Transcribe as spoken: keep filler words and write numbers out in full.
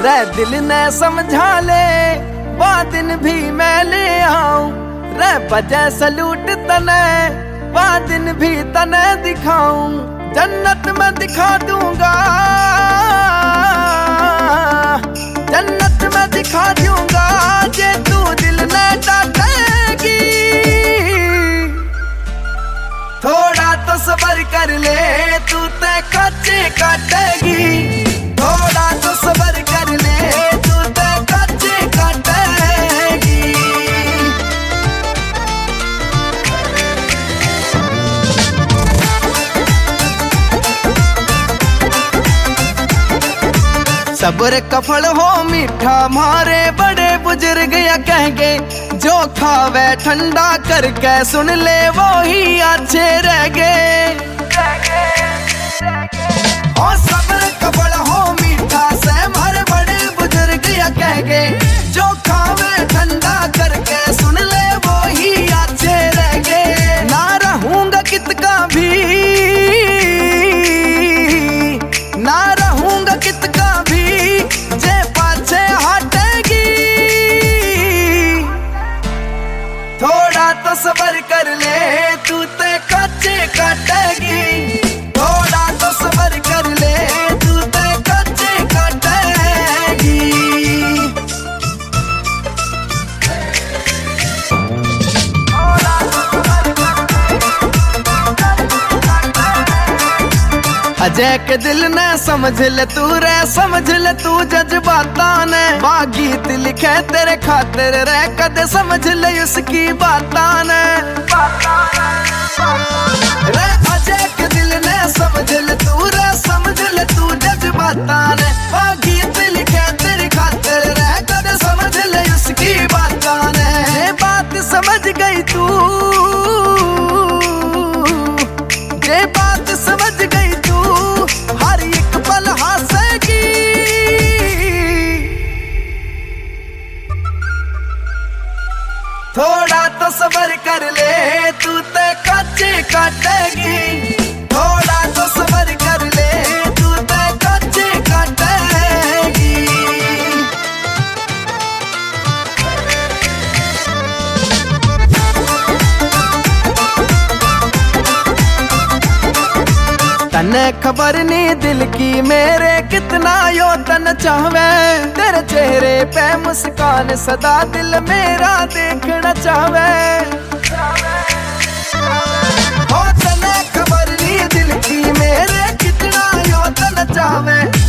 रे दिल ने समझा ले वो दिन भी मैं ले आऊं रे बजे सलूट तने वो दिन भी तने दिखाऊं जन्नत में दिखा दूंगा जन्नत में दिखा दूंगा जे तू दिल ने डांटेगी थोड़ा तो सब्र कर ले तू ते कच्चे काटेगी थोड़ा तो सब्र कर ले तू ते कच्चे काटेगी। सब्र का फल हो मीठा मारे बड़े बुजुर्ग या कहेंगे जो खावे ठंडा करके सुन ले वो ही अच्छे रह गए। और सब्र का फल हो मीठा से मारे बड़े बुजुर्ग या कहेंगे जो खावे ठंडा करके सुन ले वो ही अच्छे रह गए। ना रहूंगा कितना भी ना रहूंगा कितना भी जे पाछे हटेगी थोड़ा तो सब्र कर ले तू ते कच्चे काटेगी थोड़ा तो सब्र कर ले तू ते कच्चे काटेगी। अजय के दिल ने समझ ले तू रे समझ ले तू जज्बाता ने माँ गीत लिखे तेरे खातिर रे कदे समझ ले उसकी बाता ने रे अजय के दिल ने समझ ले तू रे समझ ले तू जज्बाता ने माँ गीत लिखे तेरे खातिर रे कदे समझ ले उसकी बाता ने ये बात समझ गई तू ये बात समझ गई तू हर एक पल हंसेगी थोड़ा तो सब्र कर ले तू ते कच्चे काटेगी थोड़ा तो सब्र कर ले तू ते कच्चे काटेगी। तने खबर नहीं दिल की मेरे कितना यो तन चाहवे तेरे चेहरे पे मुस्कान सदा दिल मेरा देखना चाहवे हो तने खबर नहीं दिल की मेरे कितना यो तन चाहवे